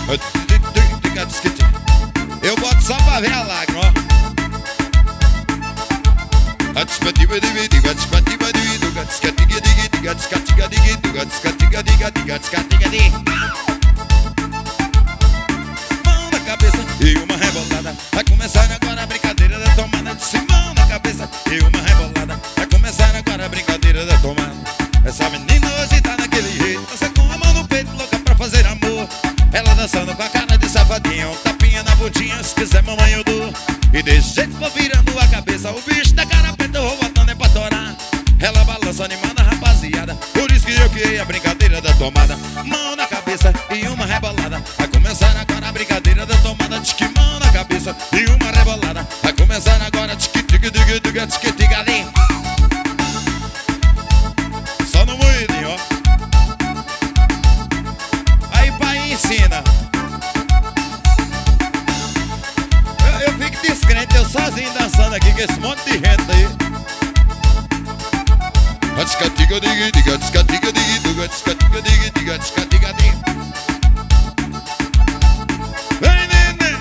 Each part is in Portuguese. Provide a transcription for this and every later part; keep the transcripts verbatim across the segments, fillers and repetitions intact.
Eu boto só pra ver a lágrima, ó. Mão na cabeça e uma rebolada. Vai começar agora a brincadeira da tomada. Disse mão na cabeça e uma rebolada. Vai começar agora a brincadeira da tomada. Essa menina hoje tá naquele jeito, dança com a mão no peito, louca pra fazer amor. Ela dançando com a cara de safadinha, um tapinha na bundinha, se quiser mamãe eu dou. E desse jeito vou virando a cabeça, o bicho da cara preta eu vou botando é pra torar. Ela balança animada, rapaziada, por isso que eu criei a brincadeira da tomada. Mão na cabeça e uma rebolada. Vai começar agora a brincadeira da tomada. Tique mão na cabeça e uma rebolada. Vai começar agora tique tique tique tique tique tique ali. Só no moedinho, ó. Aí pai ensina. Eu, eu fico descrente, eu sozinho dançando aqui com esse monte de gente aí. Vem, neném.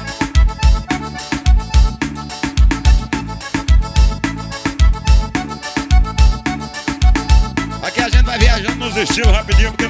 Aqui a gente vai viajando nos estilos rapidinho, porque